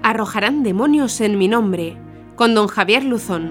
Arrojarán demonios en mi nombre, con don Javier Luzón.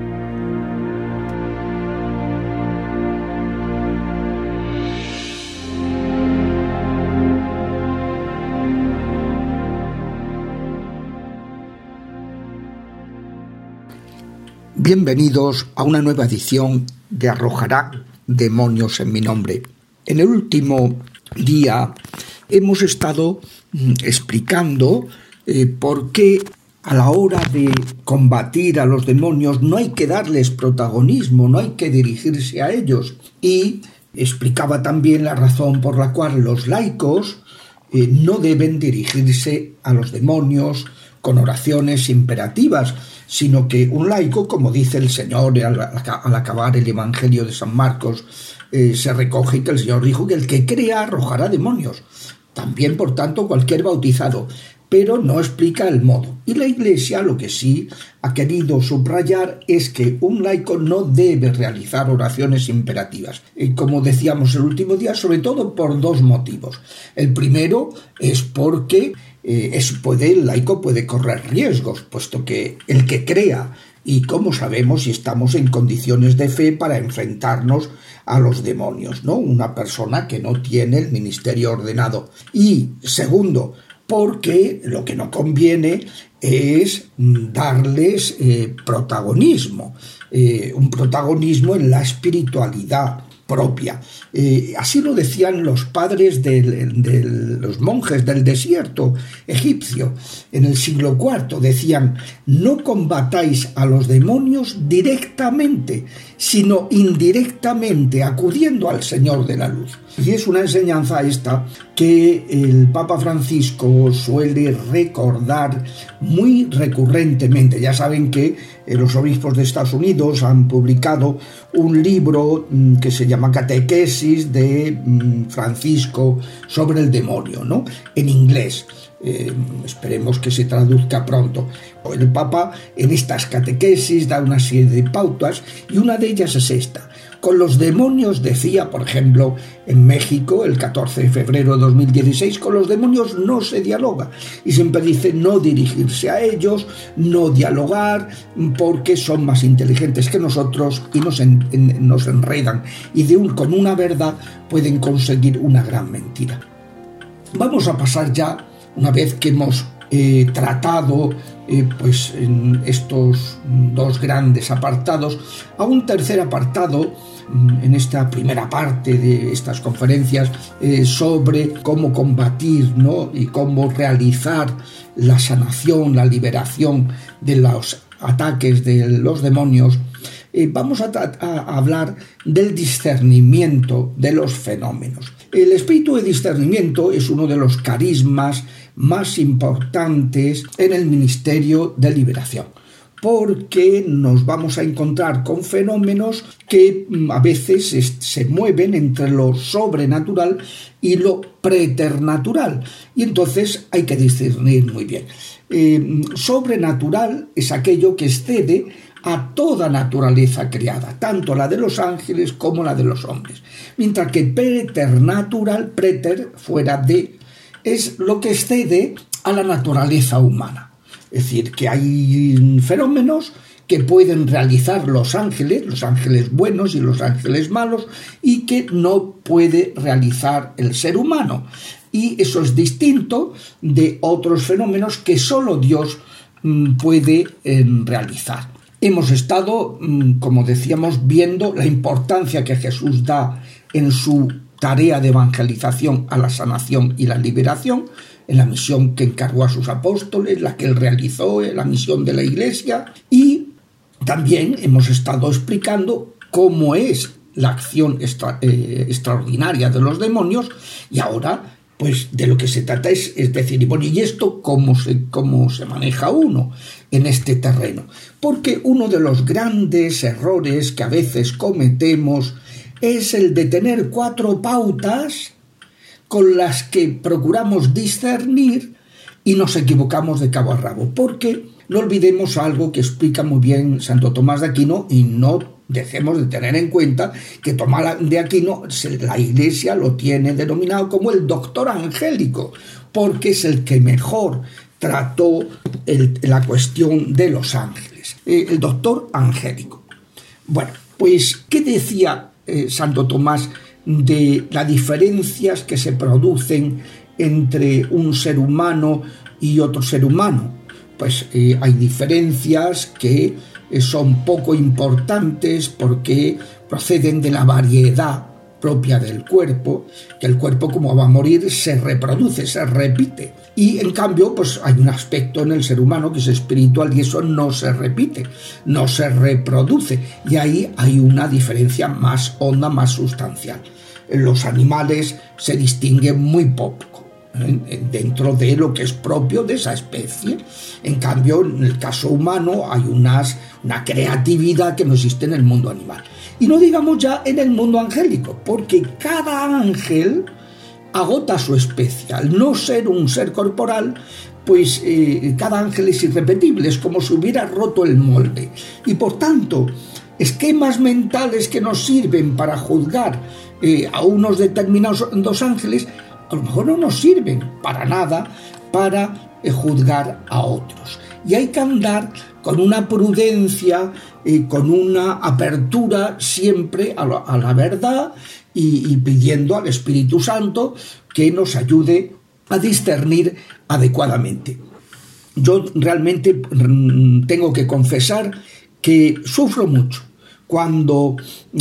Bienvenidos a una nueva edición de Arrojará demonios en mi nombre. En el último día hemos estado explicando por qué a la hora de combatir a los demonios no hay que darles protagonismo, no hay que dirigirse a ellos. Y explicaba también la razón por la cual los laicos no deben dirigirse a los demonios con oraciones imperativas, sino que un laico, como dice el Señor al acabar el Evangelio de San Marcos, se recoge que el Señor dijo que el que crea arrojará demonios. También, por tanto, cualquier bautizado, pero no explica el modo. Y la Iglesia lo que sí ha querido subrayar es que un laico no debe realizar oraciones imperativas. Como decíamos el último día, sobre todo por dos motivos. El primero es porque el laico puede correr riesgos, puesto que el que crea, y cómo sabemos si estamos en condiciones de fe para enfrentarnos a los demonios, ¿no? Una persona que no tiene el ministerio ordenado. Y segundo, porque lo que no conviene es darles protagonismo, un protagonismo en la espiritualidad propia. Así lo decían los padres de los monjes del desierto egipcio en el siglo IV. Decían: no combatáis a los demonios directamente, sino indirectamente, acudiendo al Señor de la luz. Y es una enseñanza esta que el Papa Francisco suele recordar muy recurrentemente. Ya saben que los obispos de Estados Unidos han publicado un libro que se llama Catequesis de Francisco sobre el demonio, ¿no? En inglés. Esperemos que se traduzca pronto. El Papa en estas catequesis da una serie de pautas y una de ellas es esta. Con los demonios, decía, por ejemplo, en México, el 14 de febrero de 2016, con los demonios no se dialoga. Y siempre dice no dirigirse a ellos, no dialogar, porque son más inteligentes que nosotros y nos enredan. Y con una verdad pueden conseguir una gran mentira. Vamos a pasar ya, una vez que hemos tratado en estos dos grandes apartados, a un tercer apartado en esta primera parte de estas conferencias sobre cómo combatir, ¿no? Y cómo realizar la sanación, la liberación de los ataques de los demonios. Vamos a hablar del discernimiento de los fenómenos. El espíritu de discernimiento es uno de los carismas más importantes en el ministerio de liberación, porque nos vamos a encontrar con fenómenos que a veces se mueven entre lo sobrenatural y lo preternatural, y entonces hay que discernir muy bien. Sobrenatural es aquello que excede a toda naturaleza creada, tanto la de los ángeles como la de los hombres, mientras que preternatural, fuera de, es lo que excede a la naturaleza humana. Es decir, que hay fenómenos que pueden realizar los ángeles buenos y los ángeles malos, y que no puede realizar el ser humano. Y eso es distinto de otros fenómenos que solo Dios puede realizar. Hemos estado, como decíamos, viendo la importancia que Jesús da en su tarea de evangelización a la sanación y la liberación, en la misión que encargó a sus apóstoles, la que él realizó, en la misión de la Iglesia, y también hemos estado explicando cómo es la acción extraordinaria de los demonios, y ahora pues de lo que se trata es decir, bueno, ¿y esto cómo se maneja uno en este terreno? Porque uno de los grandes errores que a veces cometemos es el de tener 4 pautas con las que procuramos discernir y nos equivocamos de cabo a rabo, porque no olvidemos algo que explica muy bien Santo Tomás de Aquino, y no dejemos de tener en cuenta que Tomás de Aquino, la Iglesia lo tiene denominado como el doctor angélico, porque es el que mejor trató la cuestión de los ángeles, el doctor angélico. Bueno, pues, ¿qué decía Santo Tomás de las diferencias que se producen entre un ser humano y otro ser humano? Pues hay diferencias que son poco importantes porque proceden de la variedad propia del cuerpo, que el cuerpo, como va a morir, se reproduce, se repite. Y en cambio, pues hay un aspecto en el ser humano que es espiritual y eso no se repite, no se reproduce. Y ahí hay una diferencia más honda, más sustancial. Los animales se distinguen muy poco dentro de lo que es propio de esa especie. En cambio, en el caso humano hay una creatividad que no existe en el mundo animal. Y no digamos ya en el mundo angélico, porque cada ángel agota su especie. Al no ser un ser corporal, pues cada ángel es irrepetible, es como si hubiera roto el molde. Y por tanto, esquemas mentales que nos sirven para juzgar a unos determinados dos ángeles, a lo mejor no nos sirven para nada para juzgar a otros. Y hay que andar con una prudencia, con una apertura siempre a la verdad y pidiendo al Espíritu Santo que nos ayude a discernir adecuadamente. Yo realmente tengo que confesar que sufro mucho cuando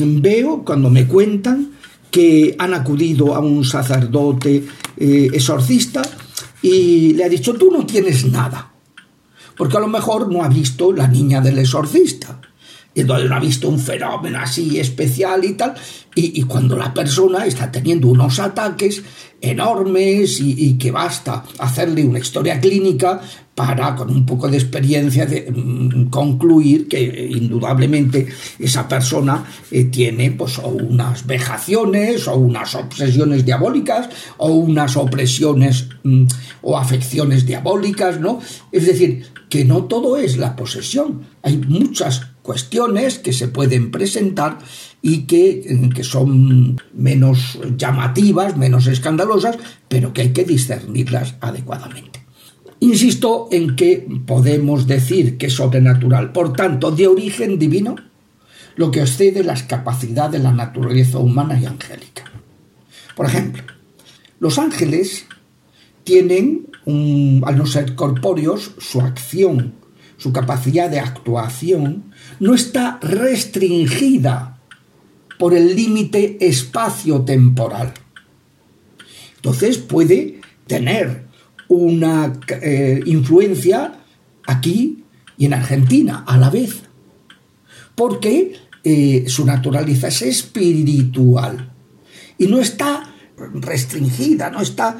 me cuentan que han acudido a un sacerdote exorcista y le ha dicho: tú no tienes nada, porque a lo mejor no ha visto La niña del exorcista, y entonces no ha visto un fenómeno así especial y tal, y cuando la persona está teniendo unos ataques enormes y que basta hacerle una historia clínica para, con un poco de experiencia, concluir que indudablemente esa persona tiene pues o unas vejaciones o unas obsesiones diabólicas o unas opresiones o afecciones diabólicas, ¿no? Es decir, que no todo es la posesión. Hay muchas cuestiones que se pueden presentar y que son menos llamativas, menos escandalosas, pero que hay que discernirlas adecuadamente. Insisto en que podemos decir que es sobrenatural, por tanto, de origen divino, lo que excede las capacidades de la naturaleza humana y angélica. Por ejemplo, los ángeles tienen, al no ser corpóreos, su acción, su capacidad de actuación, no está restringida por el límite espacio-temporal. Entonces puede tener una influencia aquí y en Argentina a la vez, porque su naturaleza es espiritual y no está restringida, no está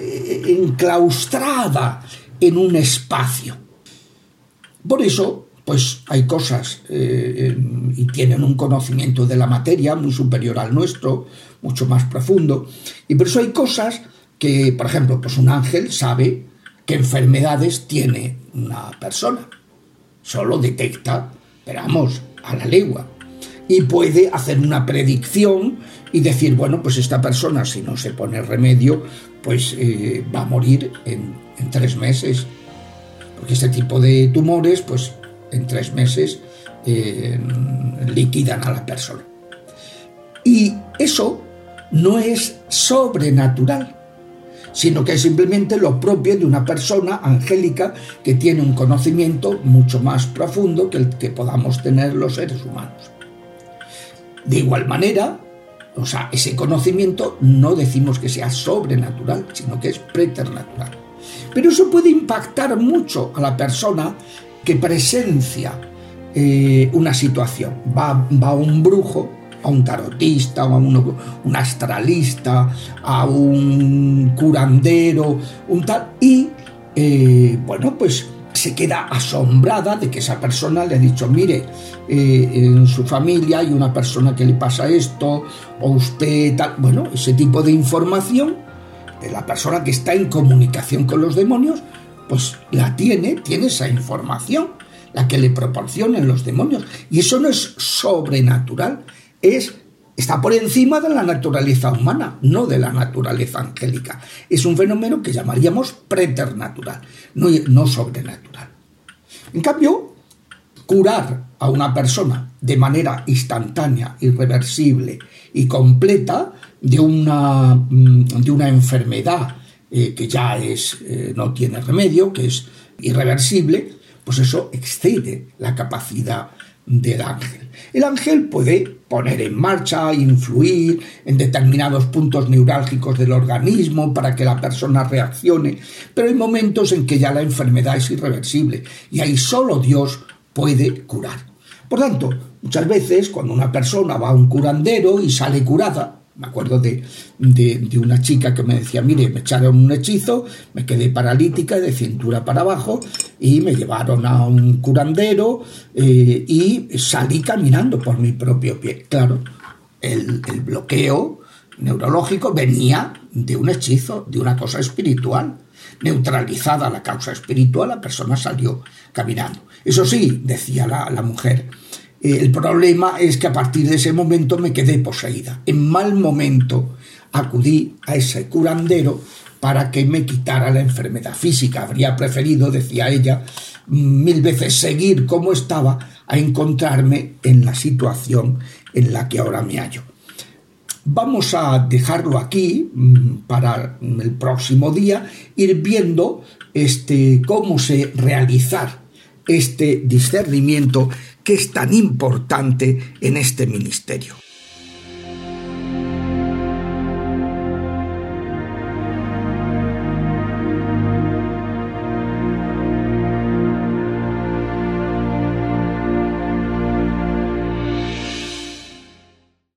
enclaustrada en un espacio. Por eso, pues hay cosas y tienen un conocimiento de la materia muy superior al nuestro, mucho más profundo, y por eso hay cosas que, por ejemplo, pues un ángel sabe qué enfermedades tiene una persona, solo detecta, pero vamos, a la legua, y puede hacer una predicción y decir, bueno, pues esta persona, si no se pone remedio, pues va a morir en 3 meses, porque este tipo de tumores, pues en 3 meses liquidan a la persona. Y eso no es sobrenatural, sino que es simplemente lo propio de una persona angélica que tiene un conocimiento mucho más profundo que el que podamos tener los seres humanos. De igual manera, o sea, ese conocimiento no decimos que sea sobrenatural, sino que es preternatural. Pero eso puede impactar mucho a la persona que presencia una situación. Va a un brujo, a un tarotista, a un astralista, a un curandero, y bueno, pues se queda asombrada de que esa persona le ha dicho, mire, en su familia hay una persona que le pasa esto, o usted tal. Bueno, ese tipo de información de la persona que está en comunicación con los demonios, pues la tiene esa información, la que le proporcionan los demonios. Y eso no es sobrenatural, es está por encima de la naturaleza humana, no de la naturaleza angélica. Es un fenómeno que llamaríamos preternatural, no sobrenatural. En cambio, curar a una persona de manera instantánea, irreversible y completa de una enfermedad que ya no tiene remedio, que es irreversible, pues eso excede la capacidad del ángel. El ángel puede poner en marcha, influir en determinados puntos neurálgicos del organismo para que la persona reaccione, pero hay momentos en que ya la enfermedad es irreversible y ahí solo Dios puede curar. Por tanto, muchas veces cuando una persona va a un curandero y sale curada, me acuerdo de una chica que me decía, mire, me echaron un hechizo, me quedé paralítica de cintura para abajo y me llevaron a un curandero y salí caminando por mi propio pie. Claro, el bloqueo neurológico venía de un hechizo, de una cosa espiritual. Neutralizada la causa espiritual, la persona salió caminando. Eso sí, decía la mujer, el problema es que a partir de ese momento me quedé poseída. En mal momento acudí a ese curandero para que me quitara la enfermedad física. Habría preferido, decía ella, 1000 veces seguir como estaba a encontrarme en la situación en la que ahora me hallo. Vamos a dejarlo aquí para el próximo día, ir viendo cómo realizar este discernimiento que es tan importante en este ministerio.